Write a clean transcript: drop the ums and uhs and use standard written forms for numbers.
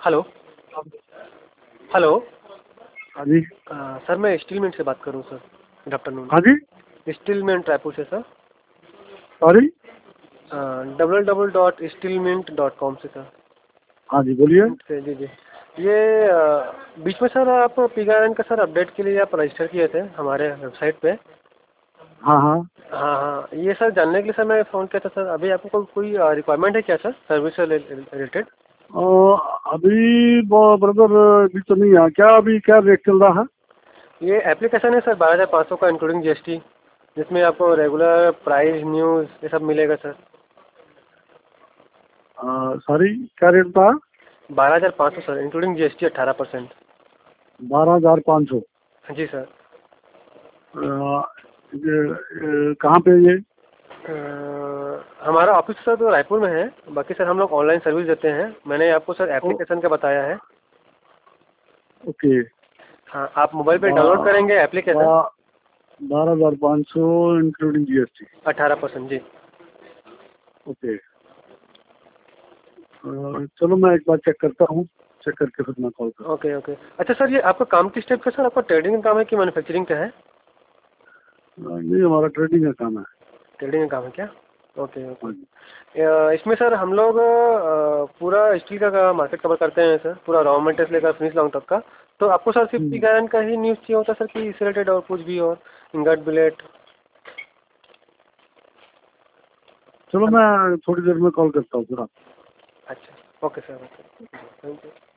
Hello. Hello. हाँ जी। Sir मैं स्टील मिंट से बात करूँ सर। Good afternoon. हाँ जी। स्टील मिंट रायपुर से सर। सॉरी। www.steelmint.com से सर। हाँ जी बोलिए। से जी जी। ये बीच में सर आप पीगारन का सर अपडेट के लिए आप रजिस्टर किए थे हमारे वेबसाइट पे। हाँ हाँ। हाँ हाँ, ये सर जानने के लिए सर मैं फ़ोन किया था सर। अभी आपको कोई रिक्वायरमेंट है क्या सर सर्विस से रिलेटेड? अभी ब्रदर अभी तो नहीं है। क्या अभी क्या रेट चल रहा है? ये एप्लीकेशन है सर 12,500 का इंक्लूडिंग जीएसटी, जिसमें आपको रेगुलर प्राइस न्यूज़ ये सब मिलेगा सर। सॉरी क्या रेट था? 12,500 सर इंक्लूडिंग जीएसटी 18%। 12,500। हाँ जी सर। कहाँ पे ये? हमारा ऑफिस सर तो रायपुर में है, बाकी सर हम लोग ऑनलाइन सर्विस देते हैं। मैंने आपको सर ओ, एप्लीकेशन का बताया है। ओके। हाँ, आप मोबाइल पे डाउनलोड करेंगे एप्लीकेशन। 12,500 including GST. 18% जी। ओके। चलो मैं एक बार चेक करता हूँ। चेक करके फिर मैं कॉल करता ओके ओके। अच्छा सर, ये आपका काम किस टाइप का सर? आपका ट्रेडिंग का काम है कि मैन्युफैक्चरिंग का है? हूँ। ये हमारा ट्रेडिंग का काम है। ट्रेडिंग का काम है क्या? Okay okay. हाँ जी। इसमें सर हम लोग पूरा स्टील का मार्केट कवर करते हैं सर, पूरा रॉ मटेरियल लेकर फिनिश लॉन्ग तक का। तो आपको सर सिर्फ हम्म, पिगारन का ही न्यूज़ चाहिए होता सर कि इससे रिलेटेड और कुछ भी और इंगट बिलेट? चलो मैं थोड़ी देर में कॉल करता हूँ फिर आप। अच्छा okay sir, okay thank you.